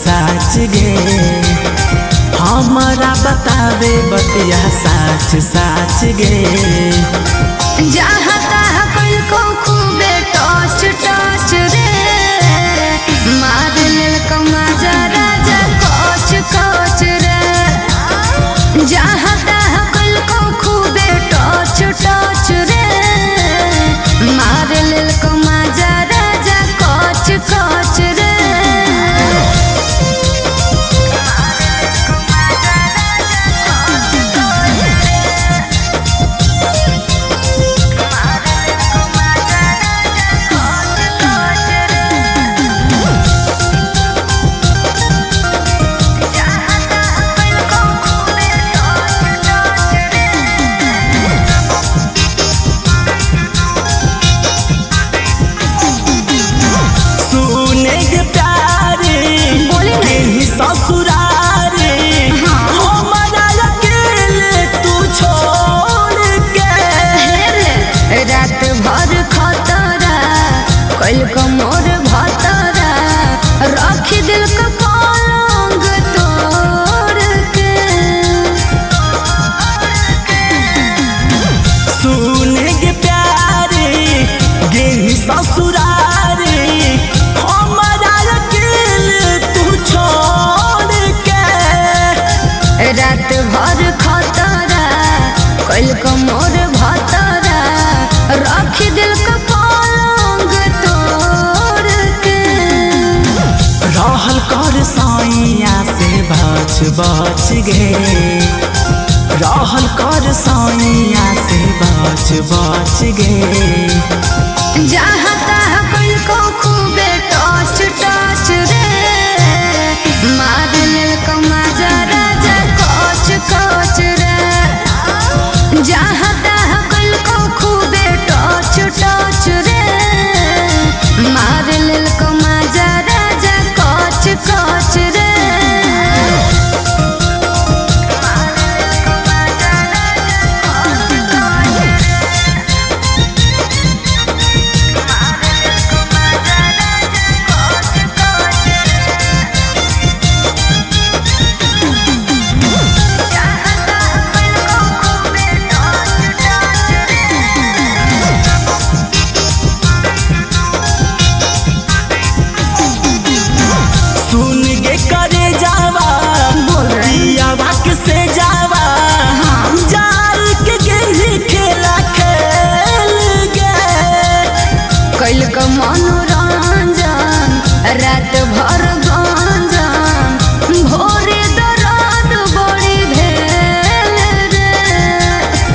साच गे हमारा बतावे बतिया साच साच गे जहाँ तहाँ कल को खूबे टच टच रे मार लेलको मजा राजा कोच कोच रे जहाँ तहाँ कल को खूबे टच टच रे मार लेलको मजा राजा कोच कोच रे ससुरारे हमारा अकेले तू छोड़ के रात भर खतरा कल को मोर भतरा रख दिल को पलंग तोड़ के सुने के प्यारे गे ससुरारे हमारा अकेले तू छोड़ के रात भर खतरा कल को मोर भतरा रख दिल को पलंग तोड़ के रहल कर साइया से बच बच गे रहल कर साइया से बच बच गे जहाँ तहाँ कल को खूबे टच टच रे मार लेलको मजा राजा कोच कोच रे जहाँ तहाँ कल को खूबे टच टच रे मार लेलको मजा राजा कोच कोच रे सुन के करे जावा बोलिया से जावा जाल के गेली खेला खेल गे कल को मनोरंजन रात भर गंजन भोरे दर्द बड़ी भेल रे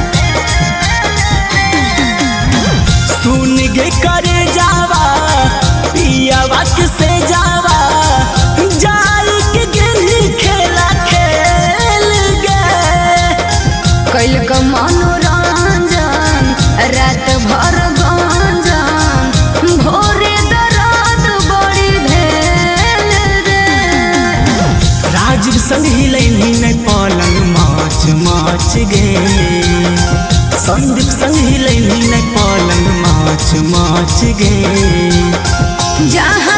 सुन के करे जावा पियावा से जावा जाल के गेली खेला खेल गे कल को मनोरंजन रात भर गंजन भोरे दर्द बड़ी भेल रे राजीव संग हिलैनी नहीं पलंग माच माच गे संदीप संग हिलैनी नहीं पलंग माच माच गे जहाँ